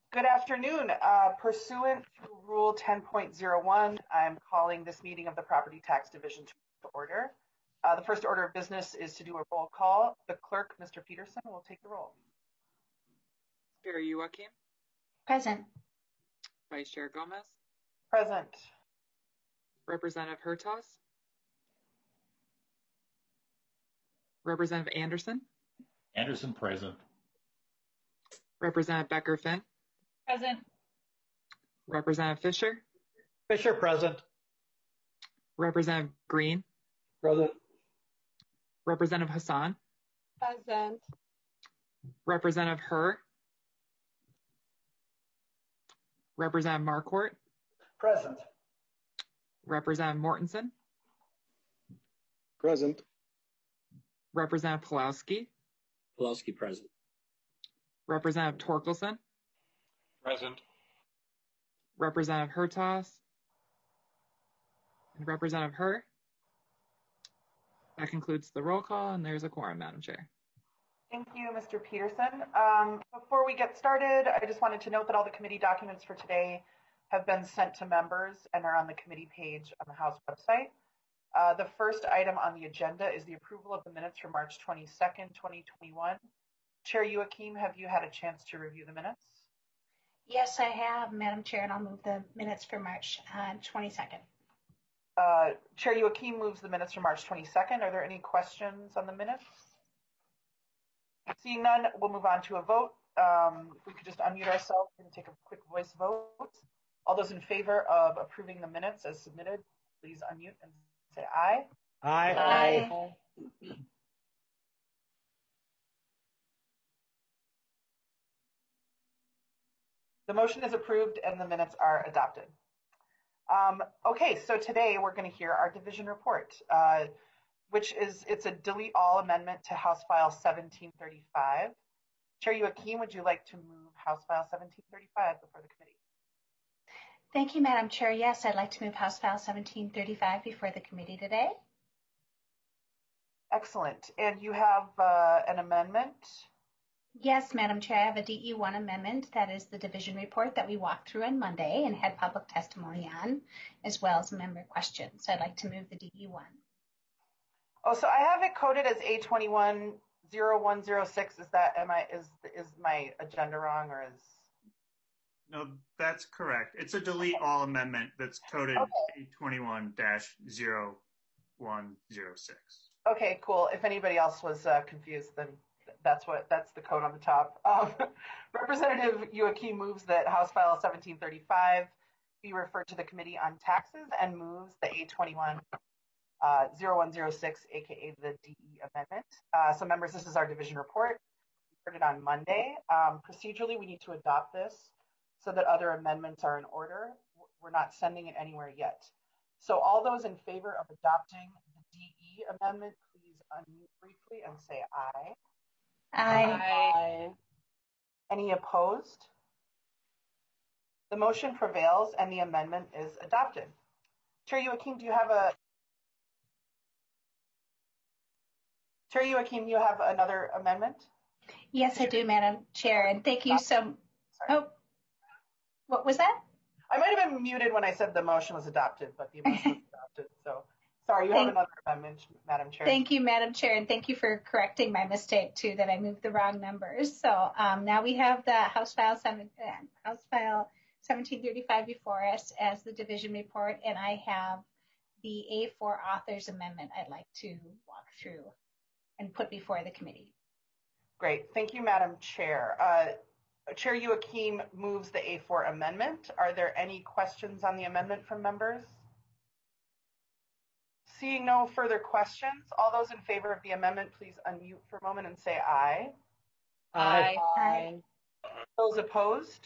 Good afternoon. Pursuant to Rule 10.01, I'm calling this meeting of the Property Tax Division to order. The first order of business is to do a roll call. The clerk, Mr. Peterson, will take the roll. Chair Youakim. Present. Vice Chair Gomez. Present. Representative Hertas. Representative Anderson. Anderson present. Representative Becker-Finn. Present. Representative Fisher. Fisher present. Representative Green. Present. Representative Hassan. Present. Representative Herr. Representative Marquardt. Present. Representative Mortensen. Present. Representative Pulowski. Pulowski present. Representative Torkelson. Present. Representative Hertas. And Representative Herr. That concludes the roll call, and there's a quorum, Madam Chair. Thank you, Mr. Peterson. Before we get started, I just wanted to note that all the committee documents for today have been sent to members and are on the committee page on the House website. The first item on the agenda is the approval of the minutes for March 22nd, 2021. Chair Youakim, have you had a chance to review the minutes? Yes, I have, Madam Chair, and I'll move the minutes for March 22nd. Chair Youakim moves the minutes for March 22nd. Are there any questions on the minutes? Seeing none, we'll move on to a vote. If we could just unmute ourselves and take a quick voice vote. All those in favor of approving the minutes as submitted, please unmute and say aye. Aye. Aye. The motion is approved and the minutes are adopted. Okay, so today we're going to hear our division report, which is, it's a delete all amendment to House File 1735. Chair Youakim, would you like to move House File 1735 before the committee? Thank you, Madam Chair. Yes, I'd like to move House File 1735 before the committee today. Excellent. And you have an amendment? Yes, Madam Chair, I have a DE1 amendment. That is the division report that we walked through on Monday and had public testimony on, as well as member questions. So I'd like to move the DE1. Oh, so I have it coded as A210106. Is that is my agenda wrong, or is? No, that's correct. It's a delete all amendment that's coded A21-0106. Okay, cool. If anybody else was confused, then that's the code on the top. Representative Youakim moves that House File 1735 be referred to the Committee on Taxes and moves the A21-0106, aka the DE amendment. So members, this is our division report. We heard it on Monday. Procedurally, we need to adopt this so that other amendments are in order. We're not sending it anywhere yet. So all those in favor of adopting the DE amendment, please unmute briefly and say aye. Aye. Any opposed? The motion prevails and the amendment is adopted. Chair Youakim, do you have another amendment? Yes, I do, Madam Chair, and thank you so. Oh, what was that? I might have been muted when I said the motion was adopted, but the amendment was adopted. So sorry, you have another amendment, Madam Chair. Thank you, Madam Chair, and thank you for correcting my mistake too, that I moved the wrong numbers. So now we have the House File 1735 before us as the division report, and I have the A4 authors amendment I'd like to walk through and put before the committee. Great, thank you, Madam Chair. Chair Youakim moves the A4 amendment. Are there any questions on the amendment from members? Seeing no further questions, all those in favor of the amendment, please unmute for a moment and say aye. Aye. Those opposed?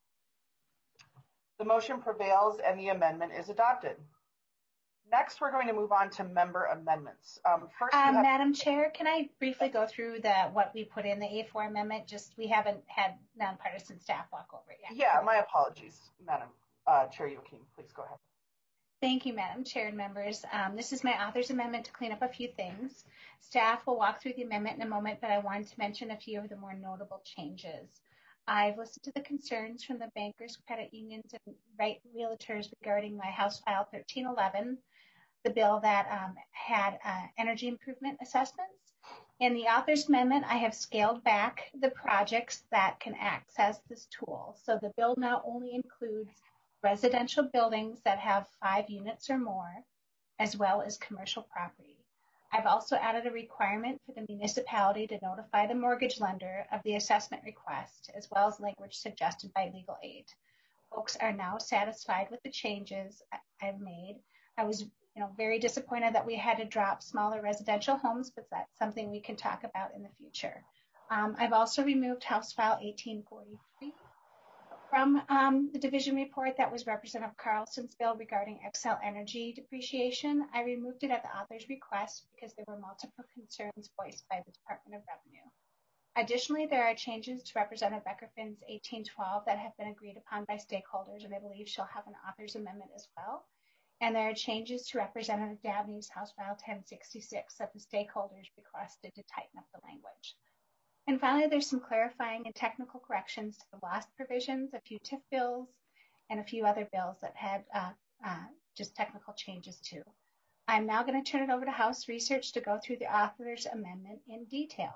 The motion prevails and the amendment is adopted. Next, we're going to move on to member amendments. First, Madam Chair, can I briefly go through what we put in the A4 amendment? Just we haven't had nonpartisan staff walk over it yet. Yeah, my apologies, Madam Chair Youakim. Please go ahead. Thank you, Madam Chair and members. This is my author's amendment to clean up a few things. Staff will walk through the amendment in a moment, but I wanted to mention a few of the more notable changes. I've listened to the concerns from the bankers, credit unions, and realtors regarding my House File 1311, the bill that had energy improvement assessments. In the author's amendment, I have scaled back the projects that can access this tool. So the bill now only includes residential buildings that have 5 units or more, as well as commercial property. I've also added a requirement for the municipality to notify the mortgage lender of the assessment request, as well as language suggested by legal aid. Folks are now satisfied with the changes I've made. I was very disappointed that we had to drop smaller residential homes, but that's something we can talk about in the future. I've also removed House File 1843 from the division report. That was Representative Carlson's bill regarding Xcel Energy depreciation. I removed it at the author's request because there were multiple concerns voiced by the Department of Revenue. Additionally, there are changes to Representative Beckerfin's 1812 that have been agreed upon by stakeholders, and I believe she'll have an author's amendment as well. And there are changes to Representative Dabney's House File 1066 that the stakeholders requested to tighten up the language. And finally, there's some clarifying and technical corrections to the lost provisions, a few TIF bills, and a few other bills that had just technical changes too. I'm now going to turn it over to House Research to go through the author's amendment in detail.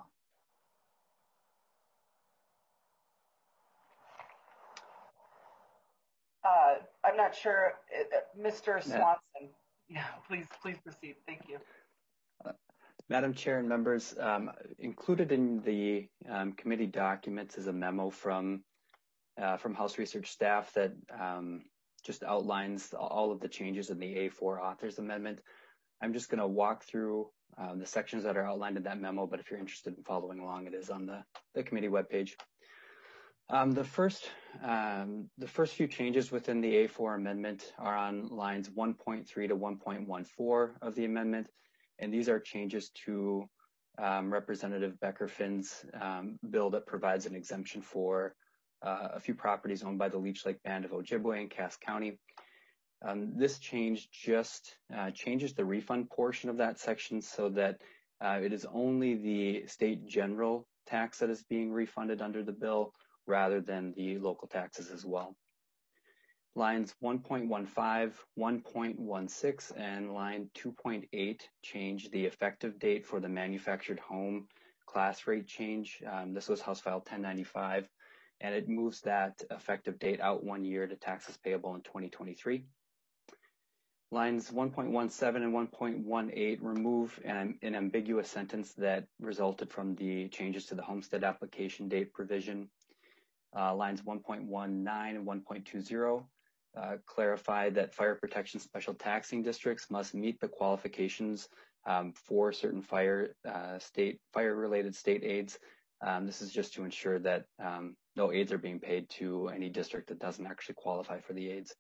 I'm not sure, Mr. Swanson. Yeah, please proceed. Thank you. Madam Chair and members, included in the committee documents is a memo from House Research staff that just outlines all of the changes in the A4 authors amendment. I'm just going to walk through the sections that are outlined in that memo, but if you're interested in following along, it is on the committee webpage. The first few changes within the A4 amendment are on lines 1.3 to 1.14 of the amendment, and these are changes to Representative Beckerfin's bill that provides an exemption for a few properties owned by the Leech Lake Band of Ojibwe in Cass County. This change just changes the refund portion of that section so that it is only the state general tax that is being refunded under the bill, rather than the local taxes as well. Lines 1.15, 1.16, and line 2.8 change the effective date for the manufactured home class rate change. This was House File 1095, and it moves that effective date out 1 year to taxes payable in 2023. Lines 1.17 and 1.18 remove an ambiguous sentence that resulted from the changes to the homestead application date provision. Lines 1.19 and 1.20 clarify that fire protection special taxing districts must meet the qualifications for certain fire-related state aids. This is just to ensure that no aids are being paid to any district that doesn't actually qualify for the aids.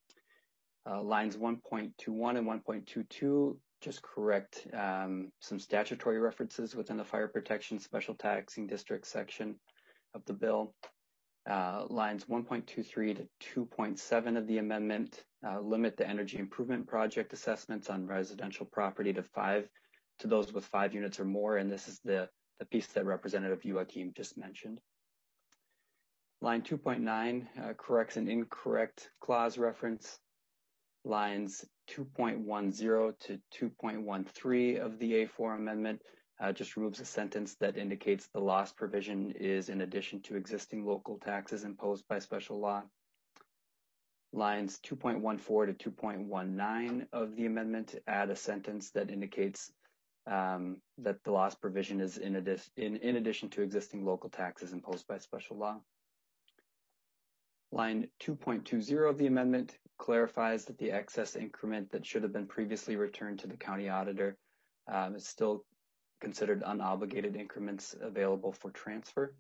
Lines 1.21 and 1.22 just correct some statutory references within the fire protection special taxing district section of the bill. Lines 1.23 to 2.7 of the amendment limit the energy improvement project assessments on residential property to those with 5 units or more, and this is the piece that Representative Joachim just mentioned. Line 2.9 corrects an incorrect clause reference. Lines 2.10 to 2.13 of the A4 amendment just removes a sentence that indicates the loss provision is in addition to existing local taxes imposed by special law. Lines 2.14 to 2.19 of the amendment add a sentence that indicates that the loss provision is in addition to existing local taxes imposed by special law. Line 2.20 of the amendment clarifies that the excess increment that should have been previously returned to the county auditor is still considered unobligated increments available for transfer.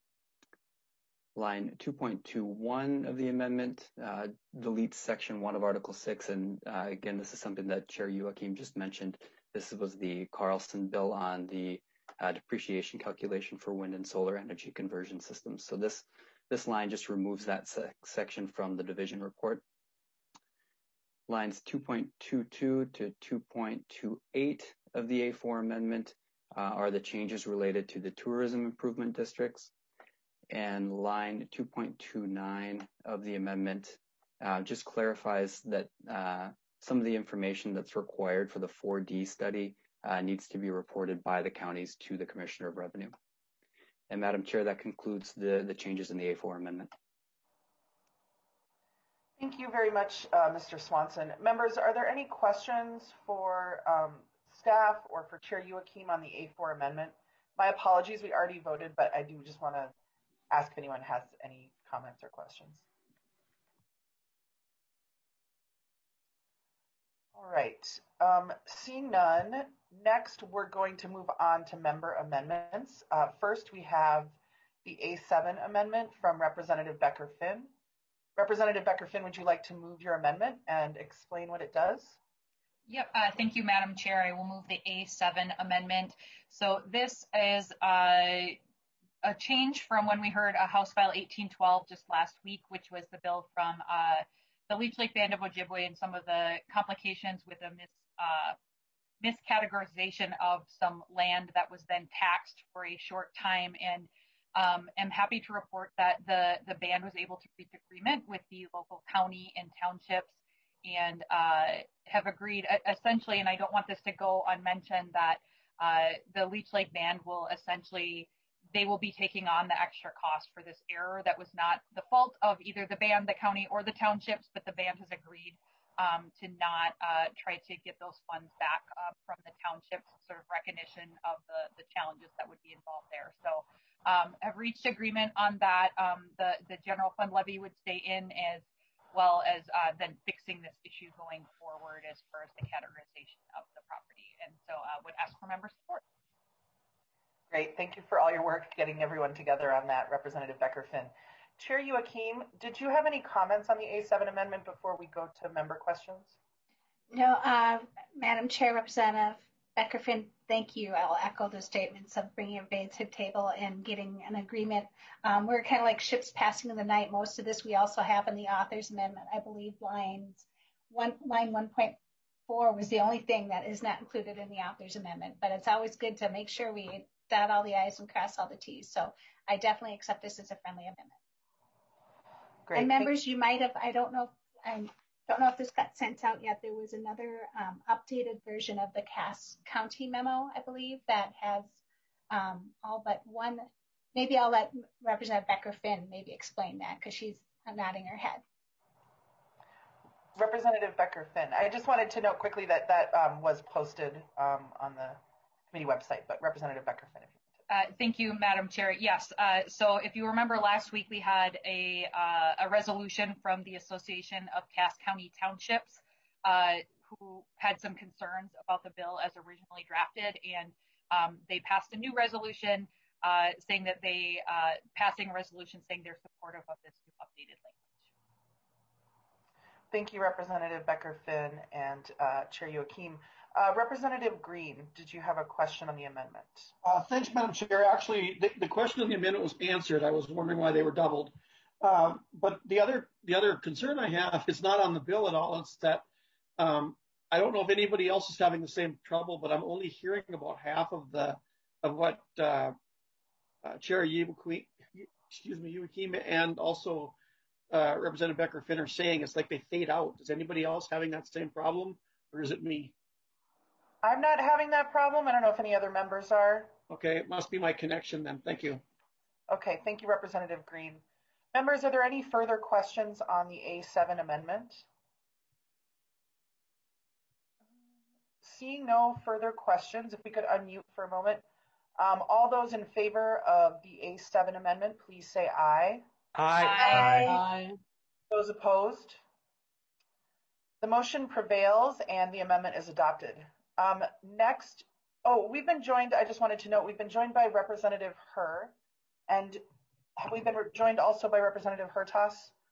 Line 2.21 of the amendment deletes Section 1 of Article 6, and again, this is something that Chair Joachim just mentioned. This was the Carlson bill on the depreciation calculation for wind and solar energy conversion systems. So this line just removes that section from the division report. Lines 2.22 to 2.28 of the A4 amendment are the changes related to the tourism improvement districts. And line 2.29 of the amendment just clarifies that some of the information that's required for the 4D study needs to be reported by the counties to the Commissioner of Revenue. And Madam Chair, that concludes the changes in the A4 amendment. Thank you very much, Mr. Swanson. Members, are there any questions for staff or for Chair Youakim on the A4 amendment? My apologies, we already voted, but I do just want to ask if anyone has any comments or questions. All right, seeing none, next we're going to move on to member amendments. First, we have the A7 amendment from Representative Becker-Finn. Representative Becker-Finn, would you like to move your amendment and explain what it does? Yep, thank you, Madam Chair. I will move the A7 amendment. So this is a change from when we heard House File 1812 just last week, which was the bill from the Leech Lake Band of Ojibwe and some of the complications with a miscategorization of some land that was then taxed for a short time. And I'm happy to report that the band was able to reach agreement with the local county and townships and have agreed essentially, and I don't want this to go unmentioned, that the Leech Lake Band will essentially, they will be taking on the extra cost for this error that was not the fault of either the band, the county, or the townships, but the band has agreed to not try to get those funds back from the townships, sort of recognition of the challenges that would be involved there. So have reached agreement on that. The general fund levy would stay in, as well as then fixing this issue going forward as far as the categorization of the property. And so would ask for member support. Great, thank you for all your work getting everyone together on that, Representative Becker-Finn. Chair Youakim, did you have any comments on the A7 amendment before we go to member questions? No, Madam Chair, Representative Becker-Finn, thank you. I'll echo the statements of bringing everybody to the table and getting an agreement. We're kind of like ships passing in the night. Most of this we also have in the author's amendment. I believe line 1.4 was the only thing that is not included in the author's amendment, but it's always good to make sure we dot all the I's and cross all the T's. So I definitely accept this as a friendly amendment. Great. And members, you might have, I don't know if this got sent out yet. There was another updated version of the Cass County memo, I believe, that has all but one. Maybe I'll let Representative Becker-Finn maybe explain that, because she's nodding her head. Representative Becker-Finn, I just wanted to note quickly that was posted on the committee website, but Representative Becker-Finn, if you thank you, Madam Chair. Yes. So if you remember last week, we had a resolution from the Association of Cass County Townships who had some concerns about the bill as originally drafted, and they passed a new resolution saying that passing a resolution saying they're supportive of this new updated language. Thank you, Representative Becker-Finn and Chair Youakim. Representative Green, did you have a question on the amendment? Thanks, Madam Chair. Actually, the question on the amendment was answered. I was wondering why they were doubled. But the other concern I have is not on the bill at all. It's that I don't know if anybody else is having the same trouble, but I'm only hearing about half of what Chair Youakim and also Representative Becker-Finn are saying. It's like they fade out. Is anybody else having that same problem, or is it me? I'm not having that problem. I don't know if any other members are. Okay, it must be my connection then. Thank you. Okay, thank you, Representative Green. Members, are there any further questions on the A7 amendment? Seeing no further questions, if we could unmute for a moment. All those in favor of the A7 amendment, please say aye. Aye. Aye. Aye. Those opposed? The motion prevails and the amendment is adopted. Next, we've been joined, I just wanted to note, we've been joined by Representative Herr, and have we been joined also by Representative Hertaus?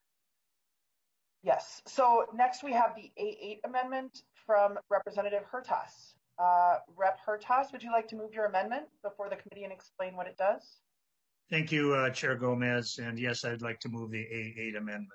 Yes. So next we have the A8 amendment from Representative Hertaus. Rep Hertaus, would you like to move your amendment before the committee and explain what it does? Thank you, Chair Gomez. And yes, I'd like to move the A8 amendment.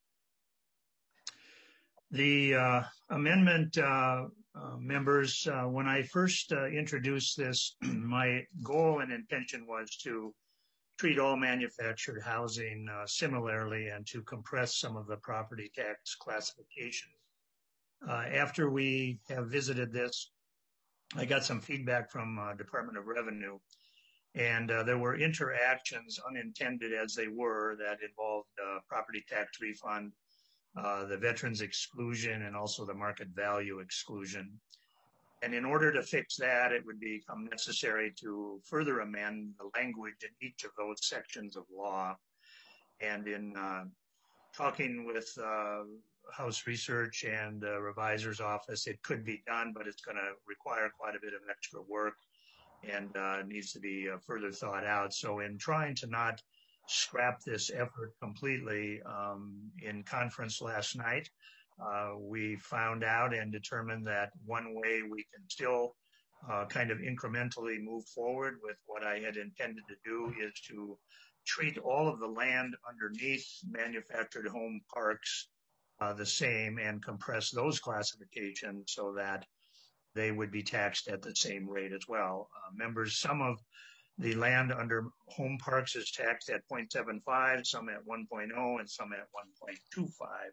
The amendment, members, when I first introduced this, my goal and intention was to treat all manufactured housing similarly and to compress some of the property tax classifications. After we have visited this, I got some feedback from Department of Revenue, and there were interactions, unintended as they were, that involved property tax refund, the veterans exclusion, and also the market value exclusion. And in order to fix that, it would become necessary to further amend the language in each of those sections of law. And in talking with House Research and Revisor's Office, it could be done, but it's going to require quite a bit of extra work and needs to be further thought out. So in trying to not scrap this effort completely, in conference last night, we found out and determined that one way we can still kind of incrementally move forward with what I had intended to do is to treat all of the land underneath manufactured home parks the same and compress those classifications so that they would be taxed at the same rate as well. Members, some of the land under home parks is taxed at 0.75, some at 1.0, and some at 1.25.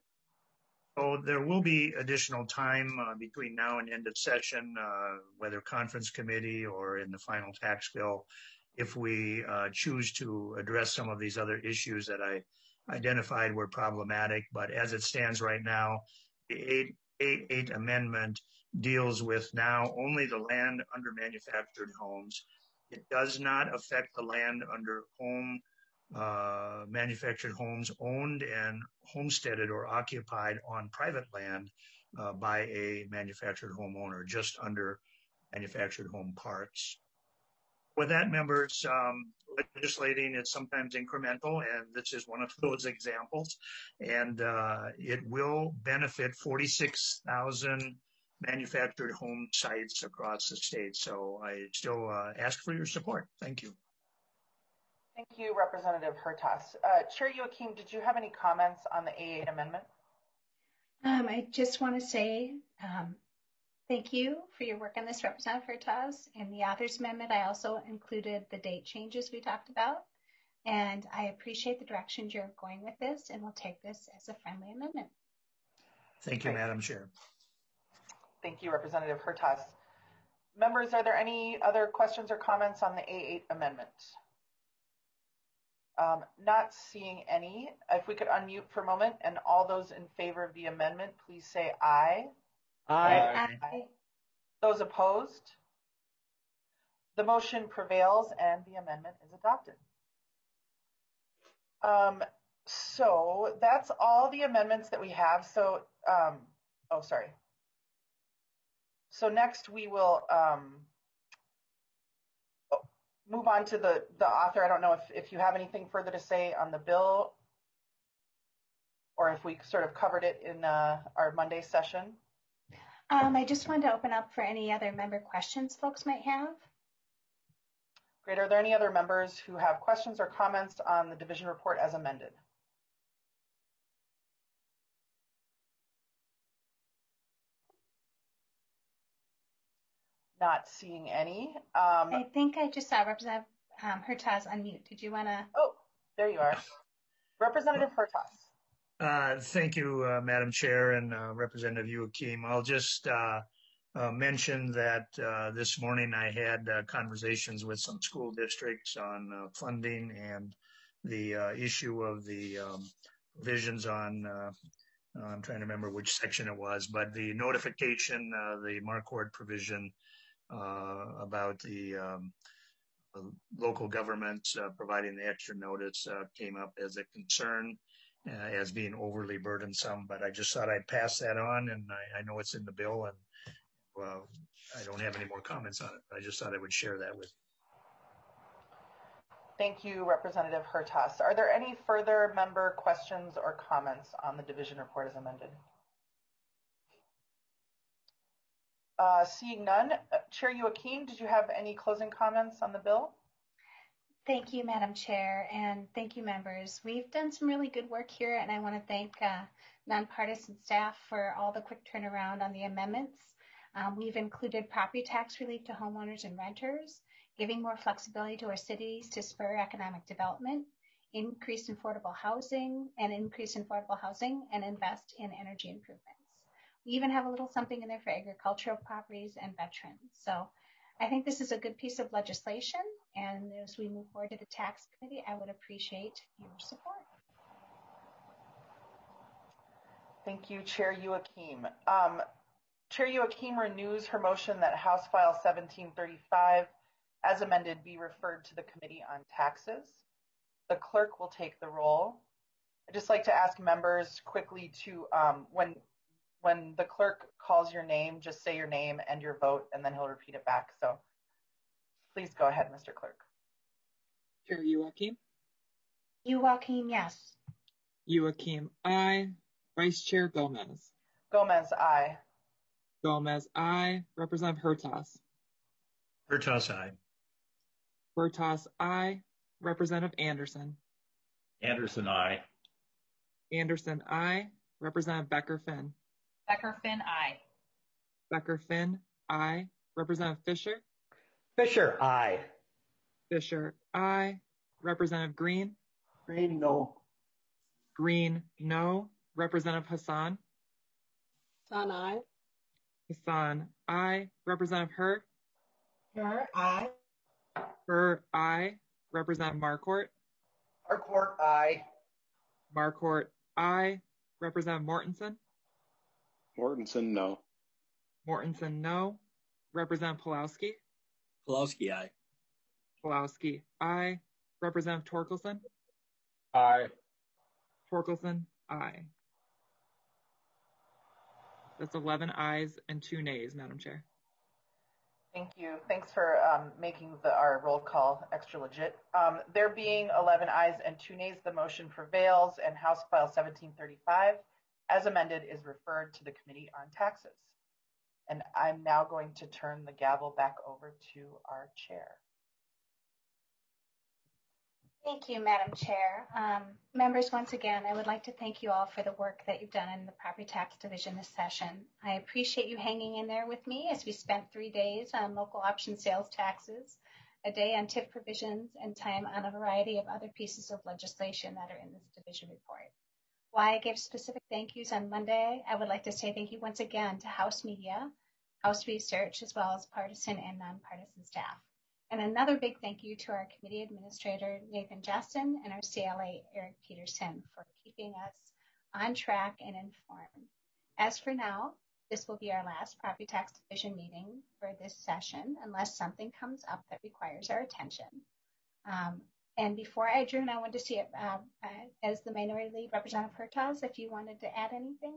So there will be additional time between now and end of session, whether conference committee or in the final tax bill, if we choose to address some of these other issues that I identified were problematic. But as it stands right now, the 8 amendment deals with now only the land under manufactured homes. It does not affect the land under manufactured homes owned and homesteaded or occupied on private land by a manufactured home owner, just under manufactured home parks. With that, members, legislating is sometimes incremental, and this is one of those examples. And it will benefit 46,000 manufactured home sites across the state. So I still ask for your support. Thank you. Thank you, Representative Hertaus. Chair Youakim, did you have any comments on the A8 amendment? I just want to say thank you for your work on this, Representative Hertaus. In the author's amendment, I also included the date changes we talked about. And I appreciate the direction you're going with this, and we'll take this as a friendly amendment. Thank you, Madam Chair. Thank you, Representative Hertaus. Members, are there any other questions or comments on the A8 amendment? Not seeing any. If we could unmute for a moment, and all those in favor of the amendment, please say aye. Aye. Aye. Those opposed? The motion prevails and the amendment is adopted. So that's all the amendments that we have. So, So next we will move on to the author. I don't know if you have anything further to say on the bill, or if we sort of covered it in our Monday session. I just wanted to open up for any other member questions folks might have. Great. Are there any other members who have questions or comments on the division report as amended? Not seeing any. I think I just saw Representative Hertaus unmute. Did you want to? Oh, there you are. Representative Hertaus. Thank you, Madam Chair and Representative Youakim. I'll just mention that this morning I had conversations with some school districts on funding and the issue of the provisions on, I'm trying to remember which section it was, but the notification, the Marquardt provision about the local governments providing the extra notice came up as a concern as being overly burdensome, but I just thought I'd pass that on, and I know it's in the bill, and well, I don't have any more comments on it, but I just thought I would share that with you. Thank you, Representative Hertaus. Are there any further member questions or comments on the division report as amended? Seeing none, Chair Youakim, did you have any closing comments on the bill? Thank you, Madam Chair, and thank you, members. We've done some really good work here, and I want to thank nonpartisan staff for all the quick turnaround on the amendments. We've included property tax relief to homeowners and renters, giving more flexibility to our cities to spur economic development, increase affordable housing and invest in energy improvements. We even have a little something in there for agricultural properties and veterans. So I think this is a good piece of legislation, and as we move forward to the tax committee, I would appreciate your support. Thank you, Chair Youakim. Chair Youakim renews her motion that House File 1735, as amended, be referred to the Committee on Taxes. The clerk will take the roll. I'd just like to ask members quickly to, when the clerk calls your name, just say your name and your vote, and then he'll repeat it back. So please go ahead, Mr. Clerk. Chair Youakim? Youakim, yes. Youakim, aye. Vice Chair Gomez? Gomez, aye. Gomez, aye. Representative Hertaus? Hertaus, aye. Hertaus, aye. Representative Anderson? Anderson, aye. Anderson, aye. Representative Becker-Finn? Becker-Finn, aye. Becker-Finn, aye. Representative Fisher? Fisher, aye. Fisher, aye. Representative Green? Green, no. Green, no. Representative Hassan? Hassan, aye. Hassan, aye. Representative Hur? Hur, aye. Hur, aye. Representative Marquardt? Marquardt, aye. Marquardt, aye. Representative Mortensen? Mortensen, no. Mortensen, no. Representative Pulowski? Pulowski, aye. Pulowski, aye. Representative Torkelson? Aye. Torkelson, aye. That's 11 ayes and 2 nays, Madam Chair. Thank you. Thanks for making our roll call extra legit. There being 11 ayes and 2 nays, the motion prevails, and House File 1735, as amended, is referred to the Committee on Taxes. And I'm now going to turn the gavel back over to our chair. Thank you, Madam Chair. Members, once again, I would like to thank you all for the work that you've done in the Property Tax Division this session. I appreciate you hanging in there with me as we spent 3 days on local option sales taxes, a day on TIF provisions, and time on a variety of other pieces of legislation that are in this division report. While I gave specific thank yous on Monday, I would like to say thank you once again to House Media, House Research, as well as partisan and nonpartisan staff. And another big thank you to our committee administrator, Nathan Justin, and our CLA, Eric Peterson, for keeping us on track and informed. As for now, this will be our last Property Tax Division meeting for this session, unless something comes up that requires our attention. And before I adjourn, I wanted to see it as the Minority Lead, Representative Hertaus, if you wanted to add anything.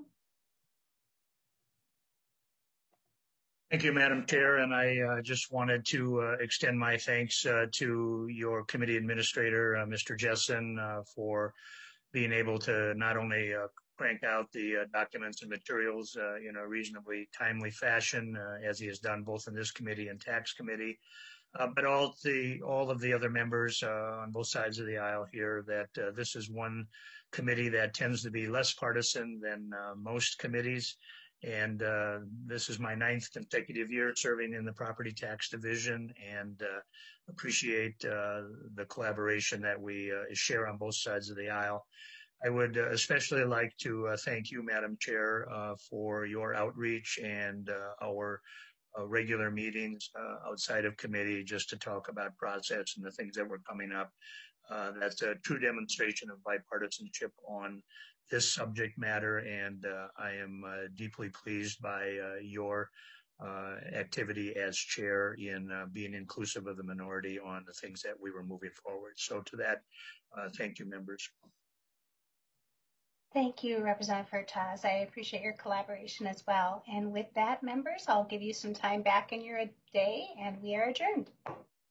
Thank you, Madam Chair, and I just wanted to extend my thanks to your committee administrator, Mr. Jessen, for being able to not only crank out the documents and materials in a reasonably timely fashion, as he has done both in this committee and tax committee, but all of the other members on both sides of the aisle here, that this is one committee that tends to be less partisan than most committees. And this is my 9th consecutive year serving in the Property Tax Division, and appreciate the collaboration that we share on both sides of the aisle. I would especially like to thank you, Madam Chair, for your outreach and our regular meetings outside of committee just to talk about process and the things that were coming up. That's a true demonstration of bipartisanship on this subject matter, and I am deeply pleased by your activity as chair in being inclusive of the minority on the things that we were moving forward. So to that, thank you, members. Thank you, Representative Hertaus. I appreciate your collaboration as well. And with that, members, I'll give you some time back in your day, and we are adjourned.